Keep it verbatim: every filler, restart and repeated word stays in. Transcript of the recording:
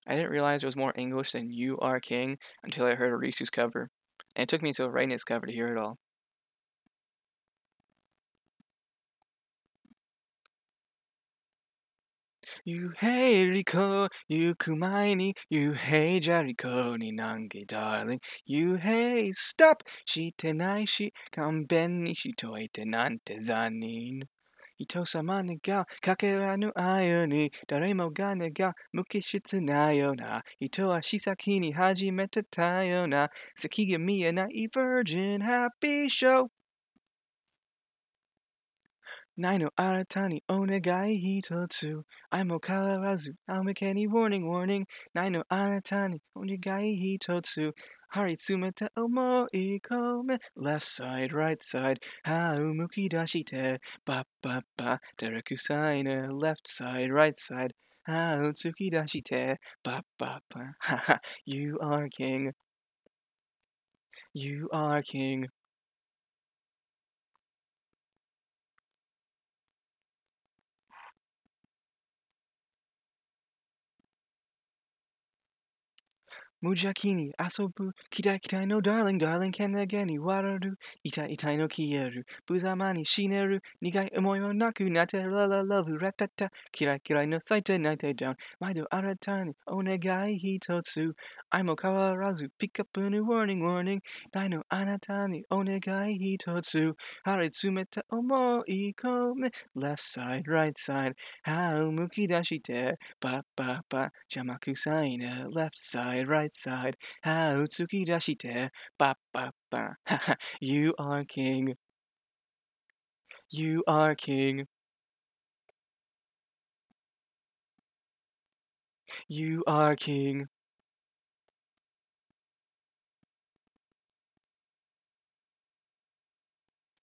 I didn't realize it was more English than "You Are King" until I heard Arisu's cover, and it took me to Reine's cover to hear it all. Yuhei Riko, yuku ni, Yuhei Jericho ni nange darling. Yuhei stop, shite nai shi, kanben ni shitoite nante zanin. Ito-sama ga kakera no ayo ni, daremo ga ga mukishitsu nayo na. Ito wa shisaki ni hajimeta tayo na. Saki ga miya nai virgin happy show. Nai no arata ni onegai hitotsu. I mo karazu, almake ni warning warning. Nai no arata ni onegai hitotsu. Haritsumeta omoi kome. Left side, right side. Hau muki dashite. Ba ba ba. Derekusai ne. Left side, right side. Hau tsuki dashite. Ba ba ba. Ha ha. You are king. You are king. Muja ni asobu, kitai kitai no darling, darling kenage ni wararu, itai itai no kieru, buzamani shineru, nigai omoi mo naku, nate la la lovu, ratata, kirai kirai no saite naite down, maido aratani, onegai hitotsu, aimo kawarazu, pikapunu warning warning, naino anatani, onegai hitotsu, haritsumeta omoi kome, left side, right side, hau muki dashite, ba ba ba, jamaku saina, left side, right side, hau tsuki dashite, ba ba ba, ha ha, you are king, you are king, you are king.